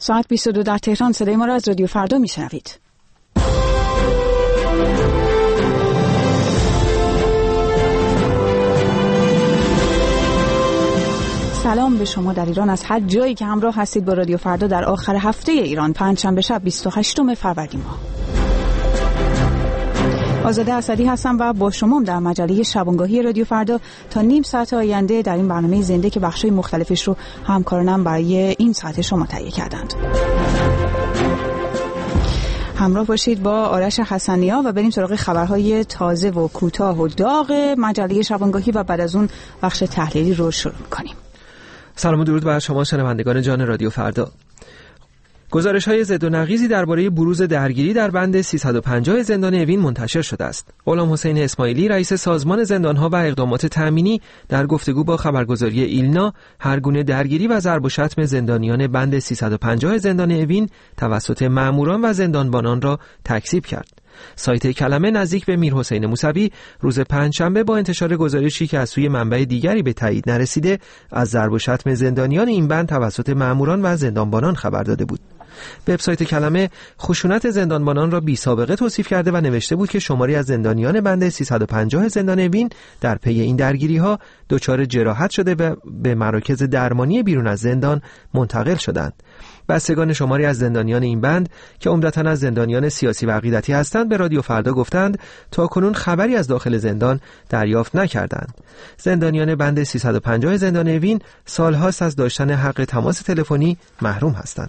ساعت 22 در تهران. صدای ما را از رادیو فردا میشنوید. سلام به شما در ایران از هر جایی که همراه هستید با رادیو فردا در آخر هفته ایران، پنجشنبه شب 28 فروردین ماه. آزاده اسدی هستم و با شما در مجله شبانگاهی رادیو فردا تا نیم ساعت آینده در این برنامه زنده که بخشای مختلفش رو همکارانم برای این ساعت شما تهیه کردند. همراه باشید با آرش حسنی‌ها و بریم سراغ خبرهای تازه و کوتاه و داغ مجله شبانگاهی و بعد از اون بخش تحلیلی رو شروع می‌کنیم. سلام و درود بر شما شنوندگان جان رادیو فردا. گزارش‌های ضد و نقیضی درباره بروز درگیری در بند 350 زندان اوین منتشر شده است. غلام حسین اسماعیلی رئیس سازمان زندان‌ها و اقدامات تأمینی در گفتگو با خبرگزاری ایلنا هر گونه درگیری و ضرب و شتم زندانیان بند 350 زندان اوین توسط مأموران و زندانبانان را تکذیب کرد. سایت کلمه نزدیک به میرحسین موسوی روز پنجشنبه با انتشار گزارشی که از سوی منبع دیگری به تایید نرسیده از ضرب و شتم زندانیان این بند توسط مأموران و زندانبانان خبر داده بود. وبسایت کلمه خشونت زندانبانان را بی سابقه توصیف کرده و نوشته بود که شماری از زندانیان بند 350 زندان اوین در پی این درگیری‌ها دچار جراحت شده و به مراکز درمانی بیرون از زندان منتقل شدند. بستگان شماری از زندانیان این بند که عمدتاً از زندانیان سیاسی و عقیدتی هستند به رادیو فردا گفتند تا کنون خبری از داخل زندان دریافت نکردند. زندانیان بند 350 زندان اوین سالهاست از داشتن حق تماس تلفنی محروم هستند.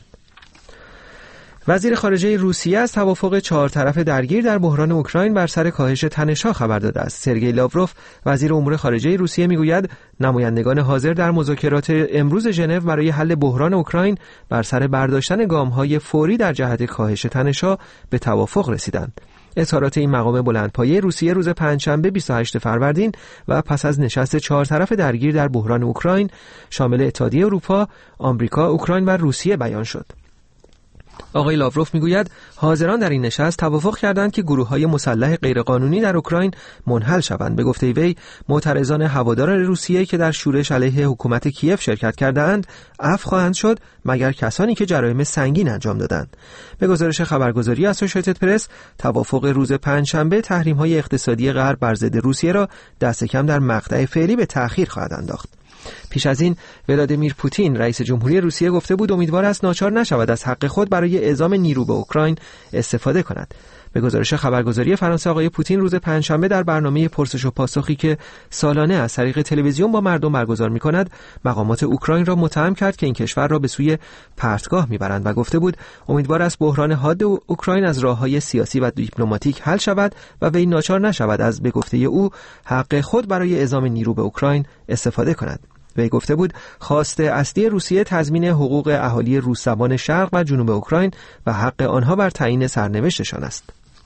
وزیر خارجه روسیه از توافق 4 طرف درگیر در بحران اوکراین بر سر کاهش تنش‌ها خبر داده است. سرگئی لاوروف وزیر امور خارجه روسیه میگوید نمایندگان حاضر در مذاکرات امروز ژنو برای حل بحران اوکراین بر سر برداشتن گام‌های فوری در جهت کاهش تنش‌ها به توافق رسیدند. اظهارات این مقام بلندپایه روسیه روز پنجشنبه 28 فروردین و پس از نشست 4 طرف درگیر در بحران اوکراین شامل اتحادیه اروپا، آمریکا، اوکراین و روسیه بیان شد. آقای لاوروف میگوید حاضران در این نشست توافق کردند که گروه‌های مسلح غیرقانونی در اوکراین منحل شوند. به گفته وی معترضان هوادار روسیه که در شورش علیه حکومت کیف شرکت کرده‌اند عفو خواهند شد مگر کسانی که جرایم سنگین انجام دادند. به گزارش خبرگزاری اسوسییتد پرس توافق روز پنجشنبه تحریم‌های اقتصادی غرب بر ضد روسیه را دست کم در مقطع فعلی به تأخیر خواهد انداخت. پیش از این ولادیمیر پوتین رئیس جمهوری روسیه گفته بود امیدوار است ناچار نشود از حق خود برای اعزام نیرو به اوکراین استفاده کند. به گزارش خبرگزاری فرانسه آقای پوتین روز پنجشنبه در برنامه پرسش و پاسخی که سالانه از طریق تلویزیون با مردم برگزار می‌کند مقامات اوکراین را متهم کرد که این کشور را به سوی پرتگاه می‌برند و گفته بود امیدوار است بحران حاد اوکراین از راه‌های سیاسی و دیپلماتیک حل شود و وی ناچار نشود از به گفته او حق خود برای اعزام نیرو به اوکراین استفاده کند. وی گفته بود خواست اصلی روسیه تضمین حقوق اهالی روس‌زبان شرق و جنوب اوکراین و حق آنها بر تعیین سرنوشتشان است.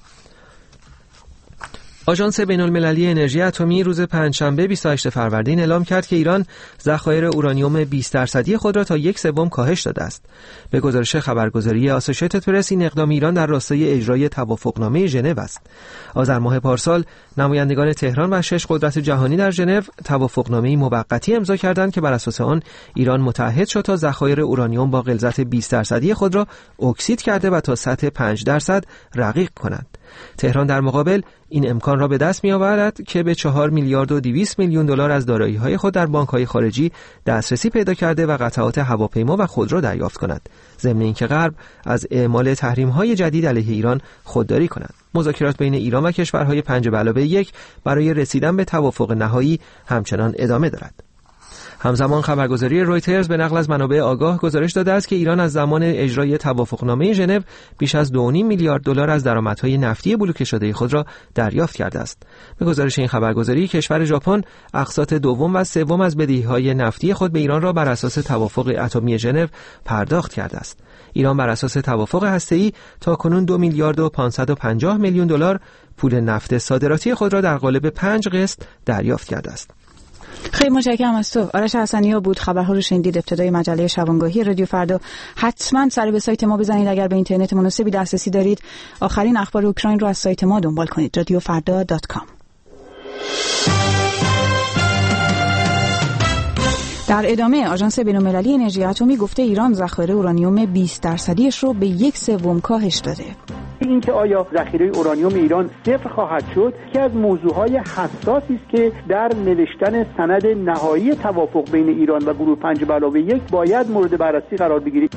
آژانس بین‌المللی انرژی اتمی روز پنجشنبه 28 فروردین اعلام کرد که ایران ذخایر اورانیوم 20% خود را تا 1/3 کاهش داده است. به گزارش خبرگزاری اسوسییتد پرس این اقدام ایران در راستای اجرای توافقنامه ژنو است. آذر ماه پارسال نمایندگان تهران و 6 قدرت جهانی در ژنو توافقنامه‌ای موقتی امضا کردند که بر اساس آن ایران متعهد شد تا ذخایر اورانیوم با غلظت 20% خود را اکسید کرده و تا سطح 5% رقیق کند. تهران در مقابل این امکان را به دست می‌آورد که به 4 میلیارد و 200 میلیون دلار از دارایی‌های خود در بانک‌های خارجی دسترسی پیدا کرده و قطعات هواپیما و خودرو دریافت کند، ضمن اینکه غرب از اعمال تحریم‌های جدید علیه ایران خودداری کند. مذاکرات بین ایران و کشورهای 5+1 برای رسیدن به توافق نهایی همچنان ادامه دارد. همزمان خبرگزاری رویترز به نقل از منابع آگاه گزارش داده است که ایران از زمان اجرای توافقنامه ژنو بیش از 2.5 میلیارد دلار از درآمدهای نفتی بلوکه شده خود را دریافت کرده است. به گزارش این خبرگزاری کشور ژاپن اقساط دوم و سوم از بدهی‌های نفتی خود به ایران را بر اساس توافق اتمی ژنو پرداخت کرده است. ایران بر اساس توافق هسته‌ای تاکنون 2 میلیارد و 550 میلیون دلار پول نفت صادراتی خود را در قالب 5 قسط دریافت کرده است. خیلی متشکرم از تو. آرش حسنی‌ها بود. خبرها رو شنیدید. ابتدای مجله شبانگاهی رادیو فردا. حتما سر به سایت ما بزنید اگر به اینترنت مناسبی دسترسی دارید. آخرین اخبار اوکراین رو از سایت ما دنبال کنید. radiofarda.com. در ادامه آژانس بین‌المللی انرژی اتمی گفته ایران ذخایر اورانیوم 20% رو به 1/3 کاهش داده. اینکه آیا ذخیره اورانیوم ایران صفر خواهد شد که از موضوعهای حساسی است که در نوشتن سند نهایی توافق بین ایران و گروه 5+1 باید مورد بررسی قرار بگیرد.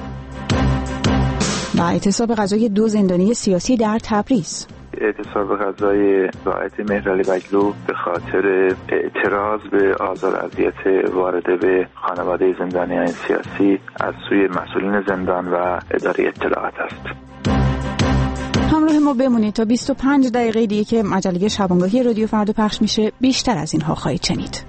و اعتصاب غذای 2 زندانی سیاسی در تبریز. اعتصاب غذای رائد مهرعلی بگلو به خاطر اعتراض به آزار و اذیت وارده به خانواده زندانیان سیاسی از سوی مسئولین زندان و اداره اطلاعات است. همراه ما بمونید تا 25 دقیقه دیگه که مجله شبانگاهی رادیو فردا پخش میشه. بیشتر از اینها خواهید شنید.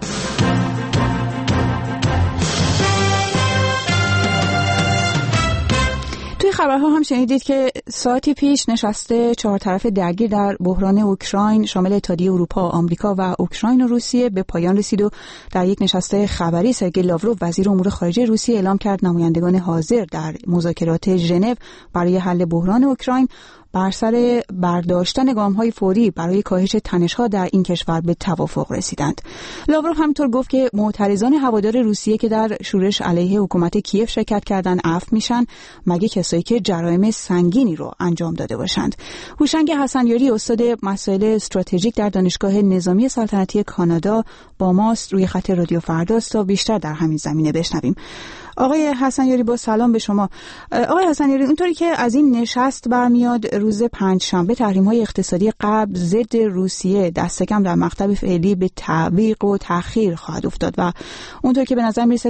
توی خبرها هم شنیدید که ساعتی پیش نشست 4 طرفه درگیر در بحران اوکراین شامل اتحادیه اروپا، آمریکا و اوکراین و روسیه به پایان رسید و در یک نشست خبری سرگئی لاوروف وزیر امور خارجه روسیه اعلام کرد نمایندگان حاضر در مذاکرات ژنو برای حل بحران اوکراین بر سر برداشتن گام‌های فوری برای کاهش تنش‌ها در این کشور به توافق رسیدند. لاوروف همینطور گفت که معترضان هوادار روسیه که در شورش علیه حکومت کیف شرکت کردن عفو میشن مگه کسایی که جرایم سنگینی رو انجام داده باشند. هوشنگ حسنیاری استاد مسائل استراتژیک در دانشگاه نظامی سلطنتی کانادا با ماست روی خط رادیو فرداست تا بیشتر در همین زمینه بشنویم. آقای حسنیاری با سلام به شما. آقای حسنیاری، اونطوری که از این نشست برمیاد روز پنجشنبه تحریم‌های اقتصادی قبل ضد روسیه دست کم در مقطع فعلی به تعویق و تأخیر خواهد افتاد و اونطور که به نظر میرسه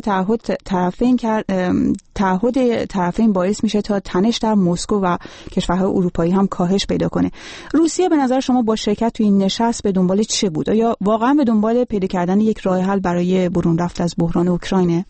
تعهد طرفین باعث میشه تا تنش در مسکو و کشورهای اروپایی هم کاهش پیدا کنه. روسیه به نظر شما با شرکت تو این نشست به دنبال چه بود؟ آیا واقعا به دنبال پیدا کردن یک راه حل برای برون رفت از بحران اوکراینه؟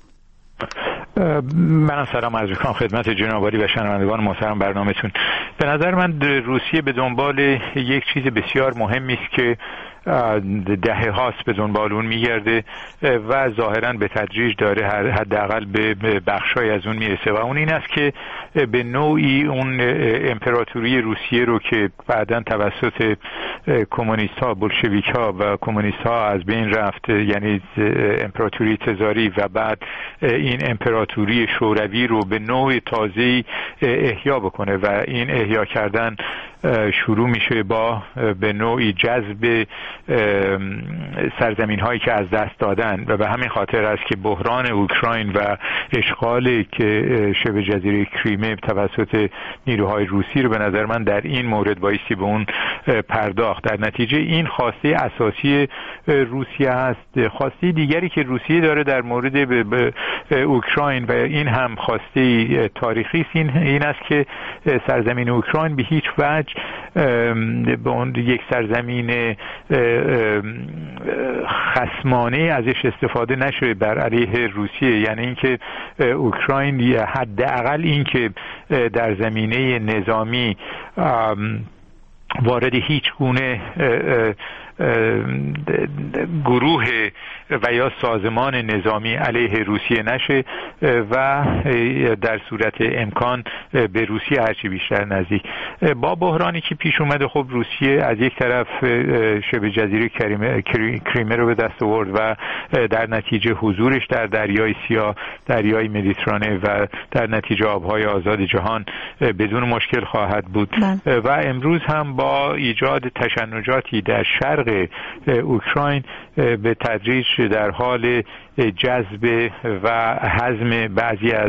من سلام عرض می‌کنم خدمت جناب عالی و شنوندگان محترم برنامه‌تون. به نظر من روسیه به دنبال یک چیز بسیار مهمی است که دهه هاست به دنبال اون میگرده و ظاهرا به تدریج داره حداقل به بخشای از اون میرسه و اون این است که به نوعی اون امپراتوری روسیه رو که بعداً توسط کمونیست ها، بولشویک ها و کمونیست ها از بین رفت، یعنی امپراتوری تزاری و بعد این امپراتوری شوروی رو به نوع تازه‌ای احیا بکنه و این احیا کردن شروع میشه با به نوعی جذب سرزمین هایی که از دست دادن و به همین خاطر است که بحران اوکراین و اشغال که شبه جزیره کریمه توسط نیروهای روسی رو به نظر من در این مورد بایستی به اون پرداخت. در نتیجه این خواسته اساسی روسیه هست. خواسته دیگری که روسیه داره در مورد اوکراین و این هم خواسته تاریخی است این است که سرزمین اوکراین به هیچ وجه به اون یک سرزمین خصمانه ازش استفاده نشه بر علیه روسیه، یعنی اینکه اوکراین حداقل اینکه در زمینه نظامی وارد هیچ گونه گروه و یا سازمان نظامی علیه روسیه نشه و در صورت امکان به روسیه هرچی بیشتر نزدیک. با بحرانی که پیش اومده خب روسیه از یک طرف شبه جزیره کریمه رو به دست آورد و در نتیجه حضورش در دریای سیاه، دریای مدیترانه و در نتیجه آبهای آزاد جهان بدون مشکل خواهد بود و امروز هم با ایجاد تشنجاتی در شرق اوکراین به تدریج در حال جذب و هضم بعضی از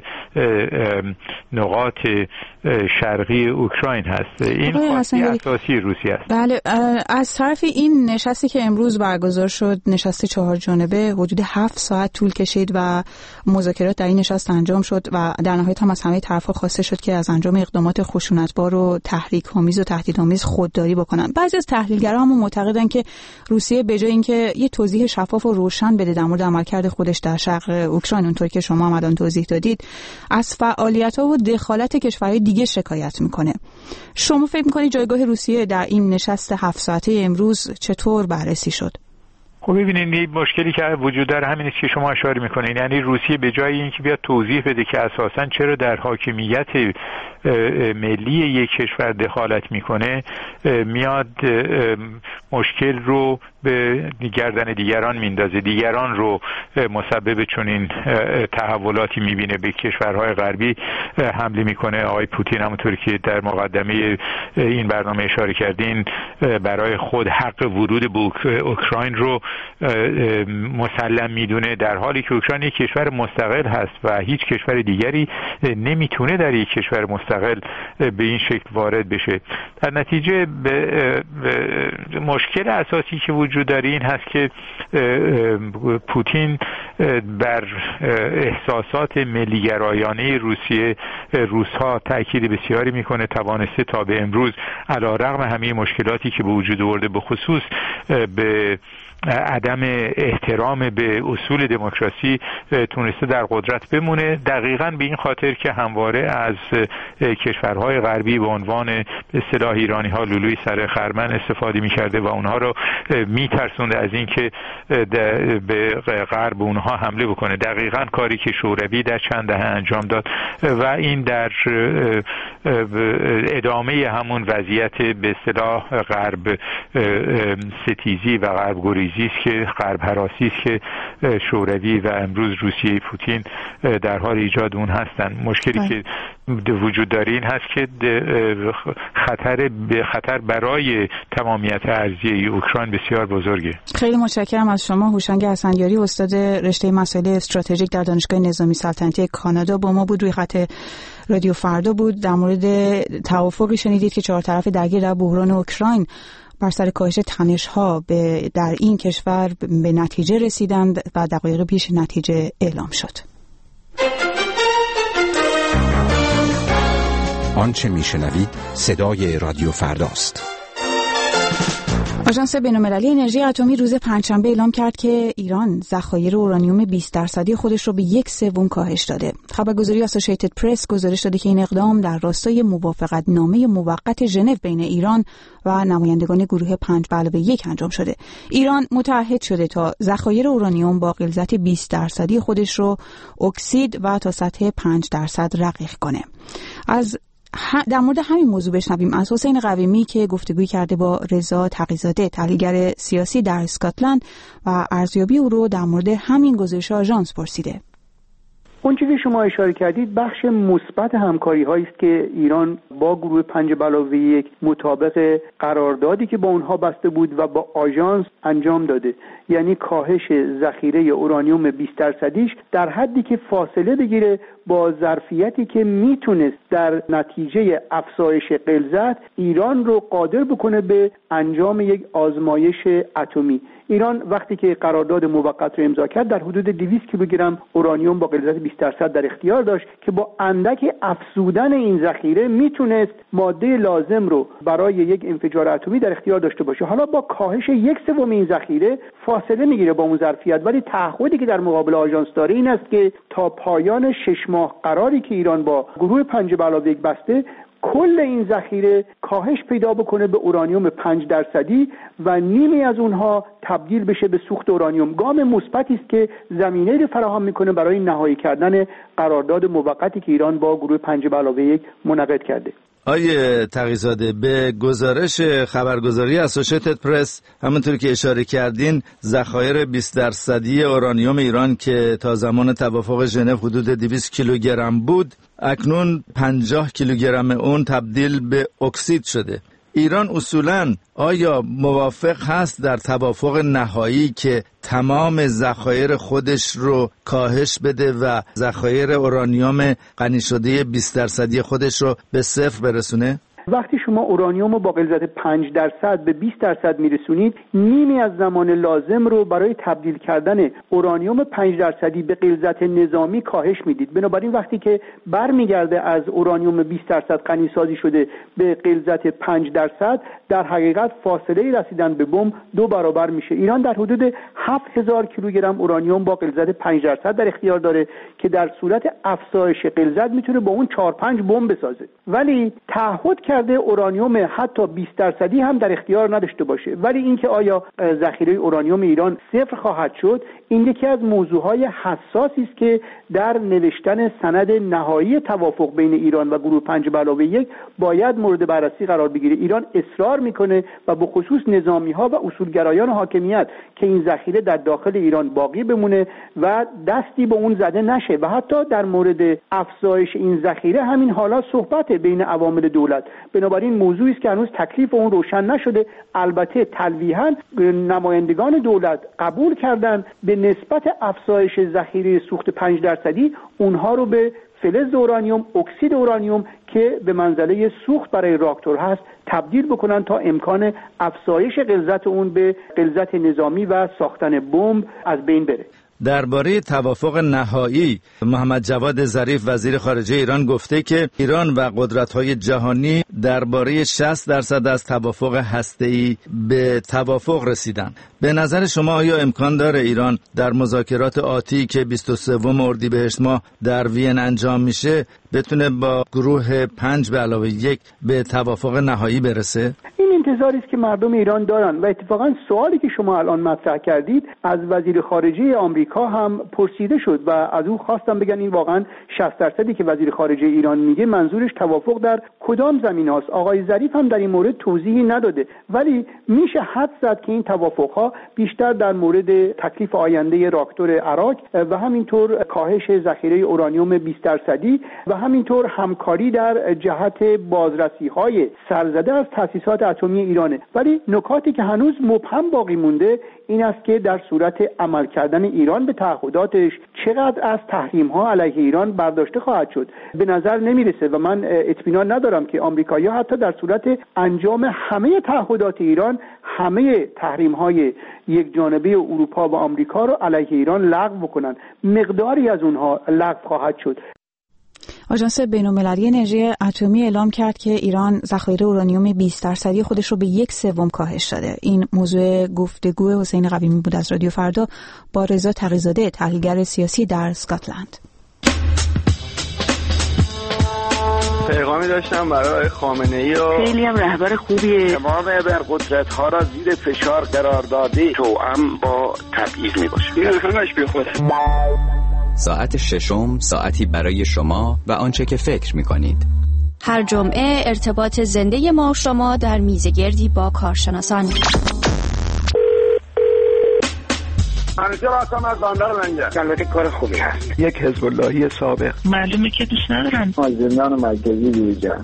نقاط شرقی اوکراین هست. این خواسته اساسی روسیه است. بله، از طرف این نشستی که امروز برگزار شد، نشست 4 جانبه، حدود 7 ساعت طول کشید و مذاکرات در این نشست انجام شد و در نهایت هم از همه طرف‌ها خواسته شد که از انجام اقدامات خشونتبار و تحریک‌آمیز و تهدیدآمیز خودداری بکنن. بعضی از تحلیلگران هم معتقدن که روسیه به جای اینکه یه توضیح شفاف و روشن بده در مورد عملکرد خودش در شرق اوکراین، اونطور که شما هم الان توضیح دادید، از فعالیت‌ها و دخالت کشورهای دیگه شکایت میکنه. شما فکر میکنید جایگاه روسیه در این نشست 7 ساعته امروز چطور بررسی شد؟ خب ببینید مشکلی که وجود داره همین است که شما اشاره میکنین، یعنی روسیه به جای اینکه بیاد توضیح بده که اساساً چرا در حاکمیت ملی یک کشور دخالت میکنه، میاد مشکل رو به گردن دیگران میندازه، دیگران رو مسبب چنین تحولاتی میبینه، به کشورهای غربی حمله میکنه. آقای پوتین همونطور که در مقدمه این برنامه اشاره کردین برای خود حق ورود به اوکراین رو مسلم میدونه، در حالی که اوکراین یک کشور مستقل هست و هیچ کشور دیگری نمیتونه در یک کشور مستقل به این شکل وارد بشه. در نتیجه مشکل اساسی که وجود داره این هست که پوتین بر احساسات ملیگرایانه روس‌ها تأکید بسیاری میکنه، توانسته تا به امروز علیرغم همه مشکلاتی که به وجود آورده به خصوص به عدم احترام به اصول دموکراسی تونسته در قدرت بمونه، دقیقاً به این خاطر که همواره از کشورهای غربی به عنوان به اصطلاح ایرانی‌ها لولوی سر خرمن استفاده می‌کرده و اونها رو می‌ترسونده از اینکه به غرب اونها حمله بکنه. دقیقاً کاری که شوروی در چند دهه انجام داد و این در ادامه همون وضعیت به اصطلاح غرب ستیزی و غرب گریزی است که غرب هراسی است که شوروی و امروز روسیه پوتین در حال ایجاد اون هستن. مشکلی که وجود داره این هست که خطر برای تمامیت ارضی اوکراین بسیار بزرگه. خیلی متشکرم از شما. هوشنگ حسنیاری، استاد رشته مسائل استراتژیک در دانشگاه نظامی سلطنتی کانادا با ما بود، روی خط رادیو فردا بود. در مورد توافقی شنیدید که چهار طرف درگیر در بحران اوکراین بر سر کاهش تنش‌ها در این کشور به نتیجه رسیدند و دقایق پیش نتیجه اعلام شد. آنچه میشنوید صدای رادیو فرداست. آژانس بین‌المللی انرژی اتمی روز پنجشنبه اعلام کرد که ایران ذخایر اورانیوم 20% خودش رو به 1/3 کاهش داده. خبرگزاری آسوشیتد پرس گزارش داده که این اقدام در راستای موافقتنامه موقت ژنو بین ایران و نمایندگان گروه 5+1 انجام شده. ایران متعهد شده تا ذخایر اورانیوم با غلظت 20% خودش رو اکسید و تا سطح 5% رقیق کنه. در مورد همین موضوع بشنویم از حسین قویمی که گفتگوی کرده با رضا تقی‌زاده، تحلیلگر سیاسی در اسکاتلند، و ارزیابی او رو در مورد همین گزارش آژانس پرسیده. اون چیزی شما اشاره کردید بخش مثبت همکاری‌هایی است که ایران با گروه 5+1 مطابق قراردادی که با اونها بسته بود و با آژانس انجام داده، یعنی کاهش ذخیره اورانیوم 20%ش در حدی که فاصله بگیره با ظرفیتی که میتونست در نتیجه افزایش غلظت ایران رو قادر بکنه به انجام یک آزمایش اتمی. ایران وقتی که قرارداد موقت رو امضا کرد در حدود 200 کیلوگرم اورانیوم با غلظت 20% در اختیار داشت که با اندک افزودن این ذخیره میتونست ماده لازم رو برای یک انفجار اتمی در اختیار داشته باشه. حالا با کاهش 1/3 این ذخیره فاصله میگیره با اون ظرفیت، ولی تعهدی که در مقابل آژانس داره این است که تا پایان 6 ماه قراری که ایران با گروه 5+1 بسته کل این ذخیره کاهش پیدا بکنه به اورانیوم 5% و نیمی از اونها تبدیل بشه به سوخت اورانیوم. گام مثبتی است که زمینه رو فراهم میکنه برای نهایی کردن قرارداد موقتی که ایران با گروه 5+1 منعقد کرده. آیه تقی‌زاده، به گزارش خبرگزاری اسوشیتد پرس همونطور که اشاره کردین ذخایر 20% اورانیوم ایران که تا زمان توافق ژنو حدود 200 کیلوگرم بود اکنون 50 کیلوگرم اون تبدیل به اکسید شده. ایران اصولاً آیا موافق هست در توافق نهایی که تمام ذخایر خودش رو کاهش بده و ذخایر اورانیوم غنی شده 20% خودش رو به 0 برسونه؟ وقتی شما اورانیوم رو با غلظت 5% به 20% میرسونید، نیمی از زمان لازم رو برای تبدیل کردن اورانیوم 5% به غلظت نظامی کاهش میدید. بنابراین وقتی که برمیگرده از اورانیوم 20% غنی سازی شده به غلظت 5%، در حقیقت فاصله رسیدن به بمب 2 برابر میشه. ایران در حدود 7000 کیلوگرم اورانیوم با غلظت 5% در اختیار داره که در صورت افزایش غلظت میتونه با اون 4-5 بمب بسازه. ولی تعهد کرده اورانیوم حتی 20% هم در اختیار نداشته باشه. ولی اینکه آیا ذخیره اورانیوم ایران صفر خواهد شد، این یکی از موضوعهای حساسی است که در نوشتن سند نهایی توافق بین ایران و گروه 5+1 باید مورد بررسی قرار بگیره. ایران اصرار میکنه و به خصوص نظامی‌ها و اصولگرایان حاکمیت که این ذخیره در داخل ایران باقی بمونه و دستی به اون زده نشه و حتی در مورد افزایش این ذخیره همین حالا صحبت بین عوامل دولت. بنابراین موضوعی است که هنوز تکلیف اون روشن نشده. البته تلویحاً نمایندگان دولت قبول کردن به نسبت افزایش ذخیره سوخت 5% اونها رو به فلز اورانیوم، اکسید اورانیوم که به منزله سوخت برای راکتور هست تبدیل بکنن تا امکان افزایش غلظت اون به غلظت نظامی و ساختن بمب از بین بره. درباره توافق نهایی محمد جواد ظریف وزیر خارجه ایران گفته که ایران و قدرت‌های جهانی درباره 60% از توافق هسته‌ای به توافق رسیدن. به نظر شما آیا امکان داره ایران در مذاکرات آتی که 23 اردیبهشت ماه در وین انجام میشه بتونه با گروه 5+1 به توافق نهایی برسه؟ این انتظاری است که مردم ایران دارن و اتفاقا سوالی که شما الان مطرح کردید از وزیر خارجه آمریکا هم پرسیده شد و از او خواستم بگن این واقعا 60% که وزیر خارجه ایران میگه منظورش توافق در کدام زمینه‌است. آقای ظریف هم در این مورد توضیحی نداده، ولی میشه حدس زد که این توافق‌ها بیشتر در مورد تکلیف آینده راکتور عراق و همینطور کاهش ذخیره اورانیوم 20% و همینطور همکاری در جهت بازرسی‌های سرزده از تأسیسات اتمی ایرانه. ولی نکاتی که هنوز مبهم باقی مونده این است که در صورت عمل کردن ایران به تعهداتش چقدر از تحریم‌ها علیه ایران برداشته خواهد شد. به نظر نمیرسه و من اطمینان ندارم که آمریکایی‌ها حتی در صورت انجام همه تعهدات ایران همه تحریم‌های یک جانبه اروپا و آمریکا رو علیه ایران لغو بکنن. مقداری از اونها لغو خواهد شد. آژانس بین‌المللی انرژی اتمی اعلام کرد که ایران ذخایر اورانیوم 20% خودش رو به 1/3 کاهش داده. این موضوع گفتگو حسین قویمی بود از رادیو فردا با رضا تقی‌زاده، تحلیلگر سیاسی در اسکاتلند. پیغامی داشتم برای خامنه‌ای و خیلی هم رهبر خوبیه. تمام ابرقدرت‌ها را زیر فشار قرار داده توأم با تبعیض میباشه. این همش بیخوده. ساعت ششم، ساعتی برای شما و آنچه که فکر می‌کنید. هر جمعه ارتباط زنده ما و شما در میزگردی با کارشناسان. همیشه راستم از باندار منجا. البته کار خوبی هست. یک حزب اللهی سابق. معلومه که دوست ندارن. از زندان مرکزی بیرون.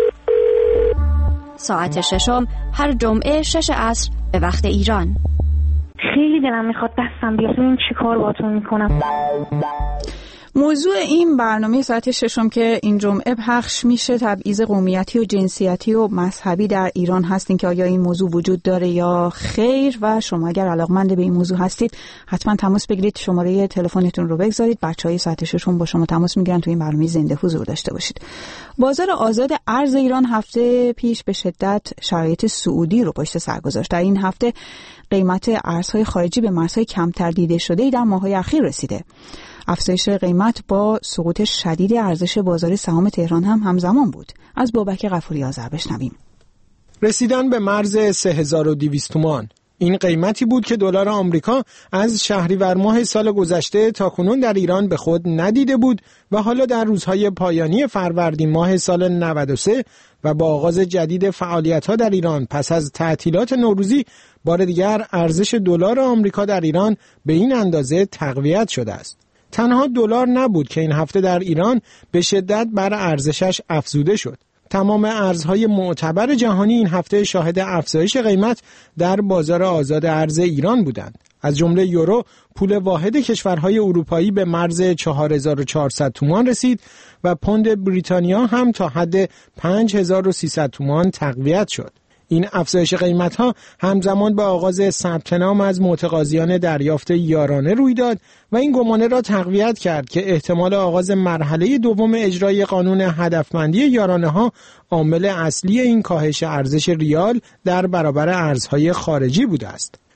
ساعت ششم هر جمعه 6 عصر به وقت ایران. خیلی دلم میخواد دستم بیاد این چی کار باتون میکنم. موضوع این برنامه ساعت ششم که این جمعه پخش میشه تبعیض قومیتی و جنسیتی و مذهبی در ایران هستین که آیا این موضوع وجود داره یا خیر و شما اگر علاقمند به این موضوع هستید حتما تماس بگیرید، شماره تلفنتون رو بگذارید، بچهای ساعت ششم با شما تماس میگیرن تو این برنامه زنده حضور داشته باشید. بازار آزاد ارز ایران هفته پیش به شدت شرایط صعودی رو پشت سر گذاشت. در این هفته قیمت ارزهای خارجی به مرزهای کمتر دیده شده در ماه‌های اخیر رسیده. افزایش قیمت با سقوط شدید ارزش بازار سهام تهران هم همزمان بود. از بابک غفوری آذر بشنویم. رسیدن به مرز 3200 تومان. این قیمتی بود که دلار آمریکا از شهریور ماه سال گذشته تا کنون در ایران به خود ندیده بود و حالا در روزهای پایانی فروردین ماه سال 93 و با آغاز جدید فعالیت‌ها در ایران پس از تعطیلات نوروزی بار دیگر ارزش دلار آمریکا در ایران به این اندازه تقویت شده است. تنها دلار نبود که این هفته در ایران به شدت بر ارزشش افزوده شد. تمام ارزهای معتبر جهانی این هفته شاهد افزایش قیمت در بازار آزاد ارز ایران بودند. از جمله یورو، پول واحد کشورهای اروپایی، به مرز 4400 تومان رسید و پوند بریتانیا هم تا حد 5300 تومان تقویت شد. این افزایش قیمت‌ها همزمان با آغاز ثبت نام از متقاضیان دریافت یارانه روی داد و این گمانه را تقویت کرد که احتمال آغاز مرحله دوم اجرای قانون هدفمندی یارانه‌ها عامل اصلی این کاهش ارزش ریال در برابر ارزهای خارجی بوده است.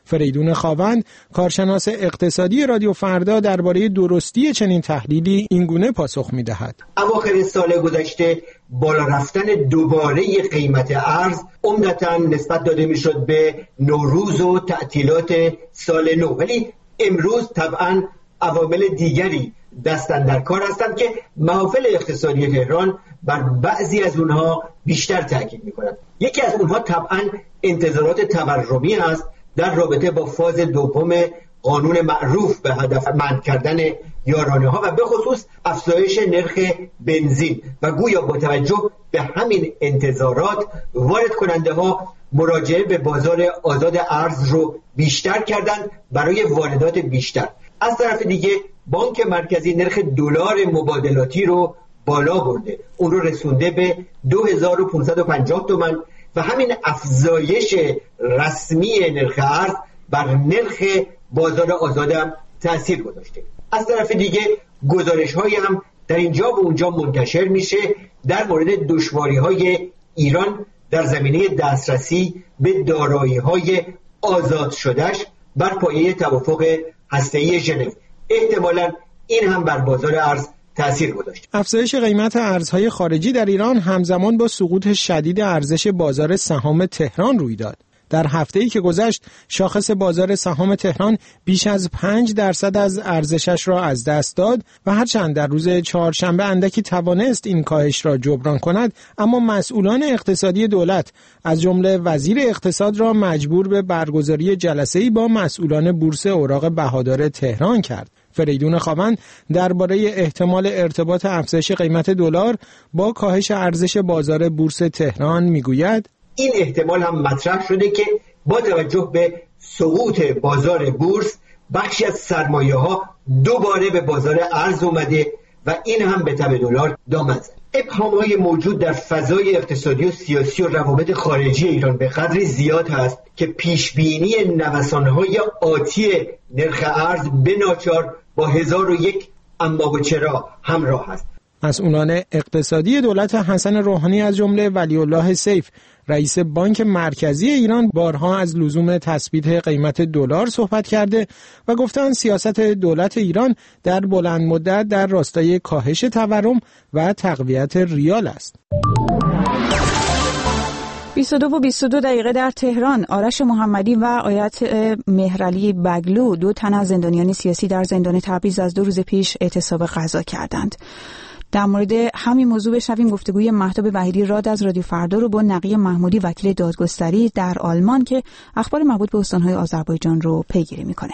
فریدون خاوند، کارشناس اقتصادی رادیو فردا، درباره درستی چنین تحلیلی اینگونه پاسخ می‌دهد. اواخر سال گذشته بالا رفتن دوباره قیمت ارز عمدتاً نسبت داده میشد به نوروز و تعطیلات سال نو، ولی امروز طبعاً عوامل دیگری دستن در کار هستند که محافل اقتصادی تهران بر بعضی از اونها بیشتر تاکید می‌کنند. یکی از اونها طبعاً انتظارات تورمی است در رابطه با فاز دوم قانون معروف به هدف منع کردن یارانه‌ها و به خصوص افزایش نرخ بنزین و گویا با توجه به همین انتظارات وارد کننده ها مراجعه به بازار آزاد ارز رو بیشتر کردند برای واردات بیشتر. از طرف دیگه بانک مرکزی نرخ دلار مبادلاتی رو بالا برده، اون رو رسونده به 2550 تومان و همین افزایش رسمی نرخ ارز بر نرخ بازار آزاد هم تأثیر گذاشته. از طرف دیگه گزارش‌هایی هم در اینجا و اونجا منتشر میشه در مورد دشواری‌های ایران در زمینه دسترسی به دارایی‌های آزاد شدهش بر پایه توافق هسته‌ای ژنو. احتمالاً این هم بر بازار ارز تأثیر گذاشت. افزایش قیمت ارزهای خارجی در ایران همزمان با سقوط شدید ارزش بازار سهام تهران روی داد. در هفته‌ای که گذشت شاخص بازار سهام تهران بیش از 5% از ارزشش را از دست داد و هرچند در روز چهارشنبه اندکی توانست این کاهش را جبران کند، اما مسئولان اقتصادی دولت از جمله وزیر اقتصاد را مجبور به برگزاری جلسه‌ای با مسئولان بورس اوراق بهادار تهران کرد. فریدون خاوند درباره احتمال ارتباط افزایش قیمت دلار با کاهش ارزش بازار بورس تهران میگوید: این احتمال هم مطرح شده که با توجه به سقوط بازار بورس بخشی از سرمایه‌ها دوباره به بازار ارز اومده و این هم به تب دلار دامن زد. ابهام‌های موجود در فضای اقتصادی و سیاسی و روابط خارجی ایران به قدری زیاد هست که پیشبینی نوسان‌های آتی نرخ ارز به ناچار با 1001 اما و چرا همراه است. مسئولان اقتصادی دولت حسن روحانی از جمله ولی الله سیف رئیس بانک مرکزی ایران بارها از لزوم تثبیت قیمت دلار صحبت کرده و گفتند سیاست دولت ایران در بلند مدت در راستای کاهش تورم و تقویت ریال است. 22 و 22 دقیقه در تهران. آرش محمدی و آیت مهرعلی بگلو، دو تن از زندانیان سیاسی در زندان تبریز، از 2 روز پیش اعتصاب غذا کردند. در مورد همین موضوع بشنویم گفتگوی مهتاب وحیدی راد از رادیو فردا رو با نقی محمودی وکیل دادگستری در آلمان که اخبار مربوط به استان‌های آذربایجان رو پیگیری میکنه.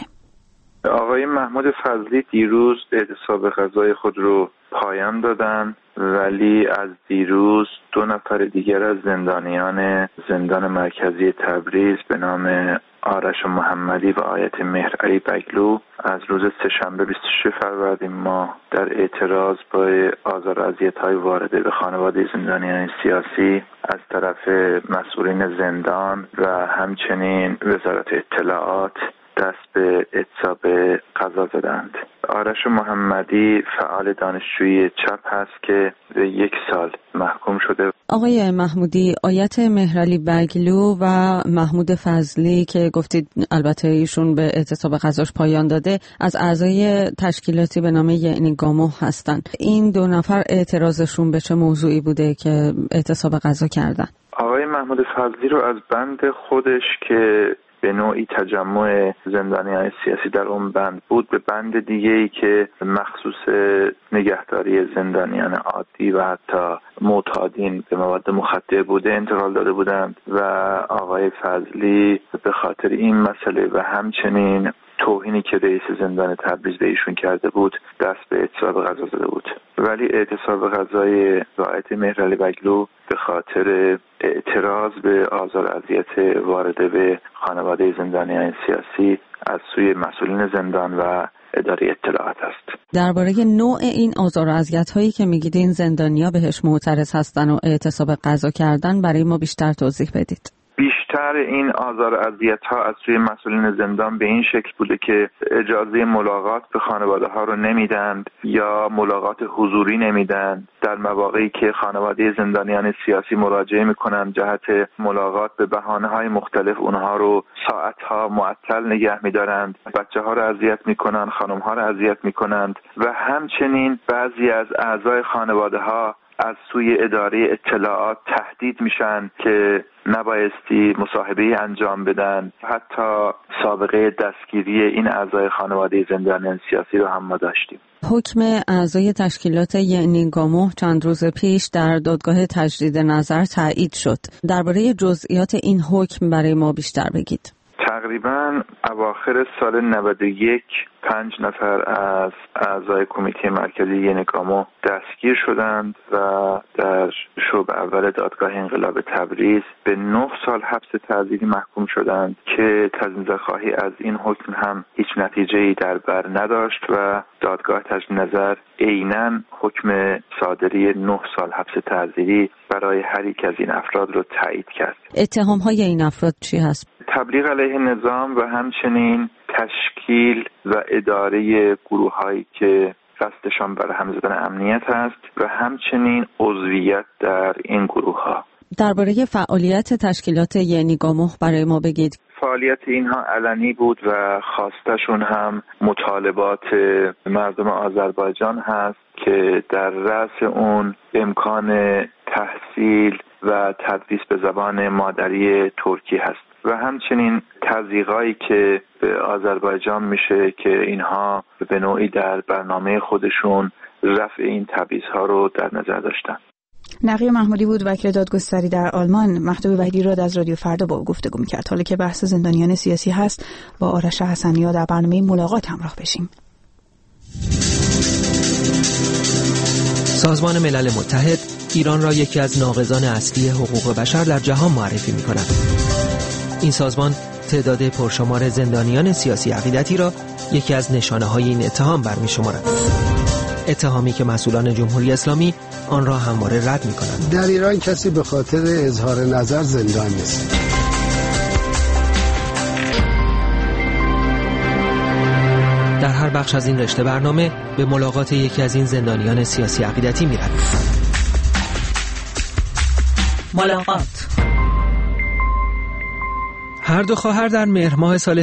آقای محمود فضلی دیروز اعتصاب غذای خود رو پایان دادن، ولی از دیروز 2 نفر دیگر از زندانیان زندان مرکزی تبریز به نام آرش محمدی و آیت مهرعلی بگلو از روز سه‌شنبه 26 فروردین ماه در اعتراض با آزار و اذیت‌های وارده به خانواده زندانیان سیاسی از طرف مسئولین زندان و همچنین وزارت اطلاعات دست به اعتصاب غذا زدند. آرش محمدی فعال دانشجویی چپ هست که به 1 سال محکوم شده. آقای محمودی، آیت مهرعلی بگلو و محمود فضلی که گفتید البته ایشون به اعتصاب غذاش پایان داده، از اعضای تشکیلاتی به نام یعنی گامو هستند. این 2 نفر اعتراضشون به چه موضوعی بوده که اعتصاب غذا کردن؟ آقای محمود فضلی رو از بند خودش که به نوعی تجمع زندانیان سیاسی در اون بند بود به بند دیگه‌ای که مخصوص نگهداری زندانیان عادی و حتی معتادین به مواد مخدر بوده انتقال داده بودند و آقای فضلی به خاطر این مسئله و همچنین توهینی که رئیس زندان تبریز به ایشون کرده بود دست به اعتصاب غذا زده بود. ولی اعتصاب غذای آیت مهرعلی بگلو به خاطر اعتراض به آزار و اذیت وارده به خانواده زندانیان سیاسی از سوی مسئولین زندان و اداره اطلاعات است. درباره نوع این آزار و اذیت‌هایی که میگید این زندانیا بهش معترض هستن و اعتصاب غذا کردن برای ما بیشتر توضیح بدید. بیشتر این آزار و اذیت‌ها از سوی مسئولین زندان به این شکل بوده که اجازه ملاقات به خانواده‌ها رو نمیدند یا ملاقات حضوری نمیدند. در مواقعی که خانواده زندانیان سیاسی مراجعه میکنند جهت ملاقات به بهانه‌های مختلف اونها رو ساعت‌ها معطل نگه می‌دارند، بچه‌ها رو اذیت میکنند، خانم‌ها رو اذیت میکنند و همچنین بعضی از اعضای خانواده‌ها از سوی اداره اطلاعات تهدید میشن که نبایستی مصاحبه انجام بدن. حتی سابقه دستگیری این اعضای خانواده زندانیان سیاسی رو هم ما داشتیم. حکم اعضای تشکیلات یعنی گاموه چند روز پیش در دادگاه تجدید نظر تایید شد. درباره جزئیات این حکم برای ما بیشتر بگید. تقریباً اواخر سال 91 5 نفر از اعضای کمیته مرکزی یعنی گاموه دستگیر شدند و در شعبه اول دادگاه انقلاب تبریز به 9 سال حبس تعزیری محکوم شدند که تجدیدخواهی از این حکم هم هیچ نتیجه‌ای در بر نداشت و دادگاه تجدید نظر عیناً حکم صادری 9 سال حبس تعزیری برای هر یک از این افراد رو تایید کرد. اتهام‌های این افراد چی هست؟ تبلیغ علیه نظام و همچنین تشکیل و اداره گروه‌هایی که قصدشان بر هم زدن امنیت است و همچنین عضویت در این گروه‌ها. درباره فعالیت تشکیلات یعنی گاموه برای ما بگید. فعالیت اینها علنی بود و خواستشون هم مطالبات مردم آذربایجان هست که در رأس اون امکان تحصیل و تدریس به زبان مادری ترکی هست و همچنین تضییقایی که به آذربایجان میشه که اینها به نوعی در برنامه خودشون رفع این تبعیض‌ها رو در نظر داشتن. نقی محمودی بود وکیل دادگستری در آلمان. مهدوی وحیدی را از رادیو فردا با گفتگو می‌کرد. حالا که بحث زندانیان سیاسی هست با آرش حسنی‌ها در برنامه ملاقات همراه بشیم. سازمان ملل متحد ایران را یکی از ناقضان اصلی حقوق بشر در جهان معرفی می‌کند. این سازمان تعداد پرشمار زندانیان سیاسی عقیدتی را یکی از نشانه‌های این اتهام برمی‌شمارد. اتهامی که مسئولان جمهوری اسلامی آن را همواره رد می‌کنند. در ایران کسی به خاطر اظهار نظر زندان نیست. در هر بخش از این رشته برنامه به ملاقات یکی از این زندانیان سیاسی عقیدتی می‌رویم. ملاقات. هر دو خواهر در مهر ماه سال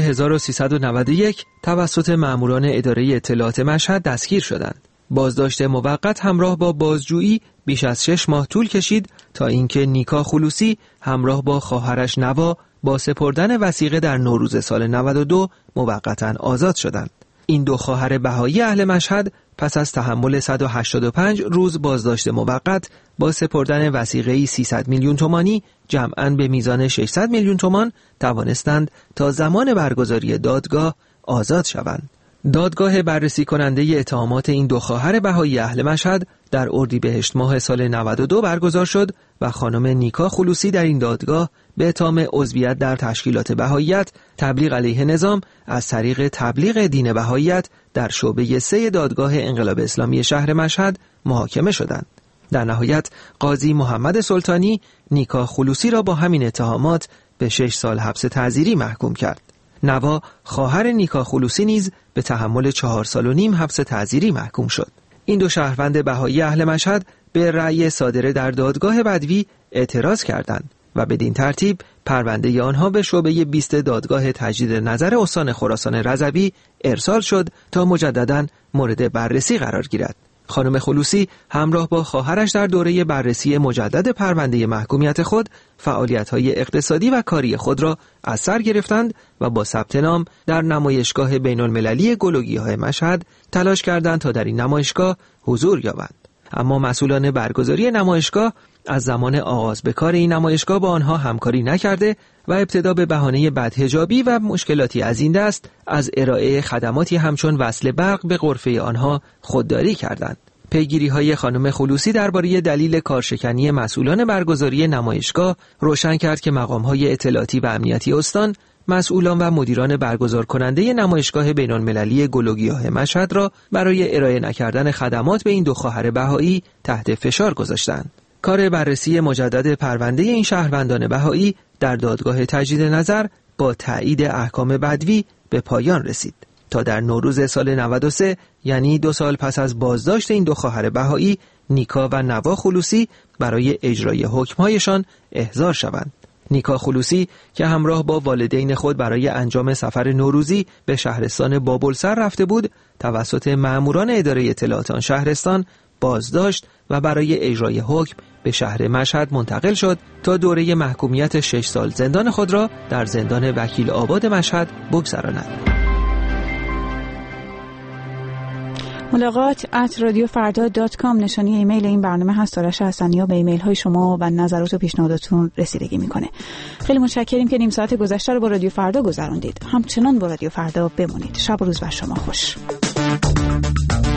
1391 توسط ماموران اداره اطلاعات مشهد دستگیر شدند. بازداشت موقت همراه با بازجویی بیش از 6 ماه طول کشید تا اینکه نیکا خلوصی همراه با خواهرش نوا با سپردن وثیقه در نوروز سال 92 موقتاً آزاد شدند. این دو خواهر بهایی اهل مشهد پس از تحمل 185 روز بازداشت موقت با سپردن وثیقه‌ای 300 میلیون تومانی جمعاً به میزان 600 میلیون تومان توانستند تا زمان برگزاری دادگاه آزاد شوند. دادگاه بررسی کننده اتهامات این دو خواهر بهایی اهل مشهد در اردیبهشت ماه سال 92 برگزار شد و خانم نیکا خلوصی در این دادگاه به اتهام عضویت در تشکیلات بهاییت، تبلیغ علیه نظام از طریق تبلیغ دین بهاییت در شعبه 3 دادگاه انقلاب اسلامی شهر مشهد محاکمه شدند. در نهایت قاضی محمد سلطانی نیکا خلوصی را با همین اتهامات به 6 سال حبس تعزیری محکوم کرد. نوا خواهر نیکا خلوصی نیز به تحمل 4 سال و نیم حبس تعزیری محکوم شد. این دو شهروند بهایی اهل مشهد به رأی صادره در دادگاه بدوی اعتراض کردند و بدین ترتیب پرونده آنها به شعبه 20 دادگاه تجدید نظر استان خراسان رضوی ارسال شد تا مجدداً مورد بررسی قرار گیرد. خانم خلوصی همراه با خواهرش در دوره بررسی مجدد پرونده محکومیت خود فعالیت‌های اقتصادی و کاری خود را از سر گرفتند و با ثبت نام در نمایشگاه بین‌المللی گل و گیاه مشهد تلاش کردند تا در این نمایشگاه حضور یابند. اما مسئولان برگزاری نمایشگاه از زمان آغاز به کار این نمایشگاه با آنها همکاری نکرده و ابتدا به بهانه بدحجابی و مشکلاتی از این دست از ارائه خدماتی همچون وصل برق به غرفه آنها خودداری کردند. پیگیری‌های خانم خلوصی درباره دلیل کارشکنی مسئولان برگزاری نمایشگاه روشن کرد که مقام‌های اطلاعاتی و امنیتی استان مسئولان و مدیران برگزار کننده نمایشگاه بین‌المللی گل و گیاه مشهد را برای ارائه نکردن خدمات به این دو خواهر بهایی تحت فشار گذاشتند. کار بررسی مجدد پرونده این شهروندان بهایی در دادگاه تجدید نظر با تایید احکام بدوی به پایان رسید تا در نوروز سال 93 یعنی 2 سال پس از بازداشت این 2 خواهر بهایی، نیکا و نوا خلوصی برای اجرای حکم‌هایشان احضار شوند. نیکا خلوصی که همراه با والدین خود برای انجام سفر نوروزی به شهرستان بابلسر رفته بود، توسط مأموران اداره اطلاعات آن شهرستان بازداشت و برای اجرای حکم به شهر مشهد منتقل شد تا دوره محکومیت 6 سال زندان خود را در زندان وکیل آباد مشهد بگذراند. ملاقات @radiofarda.com نشانی ایمیل این برنامه هست. آرش حسنی‌ها به ایمیل های شما و نظرات و پیشنهاداتون رسیدگی میکنه. خیلی متشکریم که نیم ساعت گذشته رو با رادیو فردا گذروندید. همچنان با رادیو فردا بمونید. شب و روز بر شما خوش.